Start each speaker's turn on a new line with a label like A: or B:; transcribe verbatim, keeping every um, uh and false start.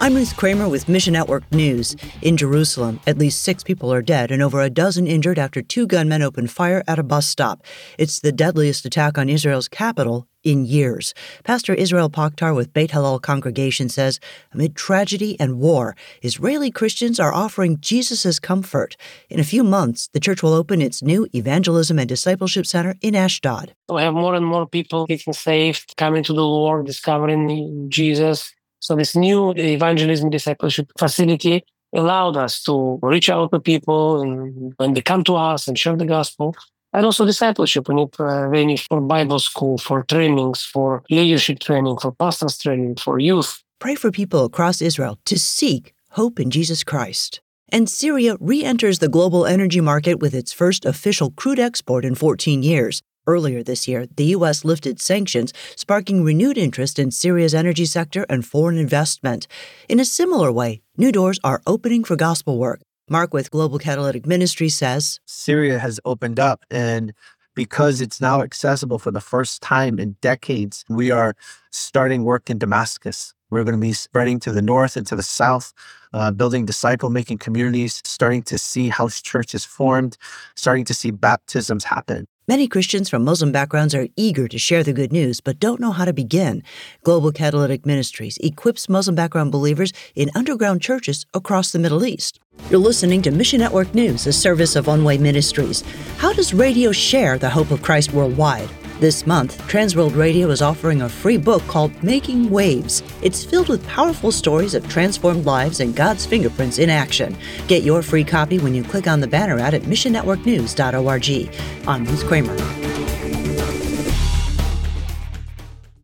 A: I'm Ruth Kramer with Mission Network News. In Jerusalem, at least six people are dead and over a dozen injured after two gunmen opened fire at a bus stop. It's the deadliest attack on Israel's capital in years. Pastor Israel Pokhtar with Beit Hillel Congregation says, amid tragedy and war, Israeli Christians are offering Jesus' comfort. In a few months, the church will open its new Evangelism and Discipleship Center in Ashdod.
B: We have more and more people getting saved, coming to the Lord, discovering Jesus. So this new evangelism discipleship facility allowed us to reach out to people and when they come to us and share the gospel. And also discipleship. We need uh, we need for Bible school, for trainings, for leadership training, for pastors training, for youth.
A: Pray for people across Israel to seek hope in Jesus Christ. And Syria re-enters the global energy market with its first official crude export in fourteen years. Earlier this year, the U S lifted sanctions, sparking renewed interest in Syria's energy sector and foreign investment. In a similar way, new doors are opening for gospel work. Mark with Global Catalytic Ministry says,
C: Syria has opened up, and because it's now accessible for the first time in decades, we are starting work in Damascus. We're going to be spreading to the north and to the south, uh, building disciple-making communities, starting to see house churches formed, starting to see baptisms happen.
A: Many Christians from Muslim backgrounds are eager to share the good news, but don't know how to begin. Global Catalytic Ministries equips Muslim background believers in underground churches across the Middle East. You're listening to Mission Network News, a service of One Way Ministries. How does radio share the hope of Christ worldwide? This month, Transworld Radio is offering a free book called Making Waves. It's filled with powerful stories of transformed lives and God's fingerprints in action. Get your free copy when you click on the banner ad at mission network news dot org. I'm Ruth Kramer.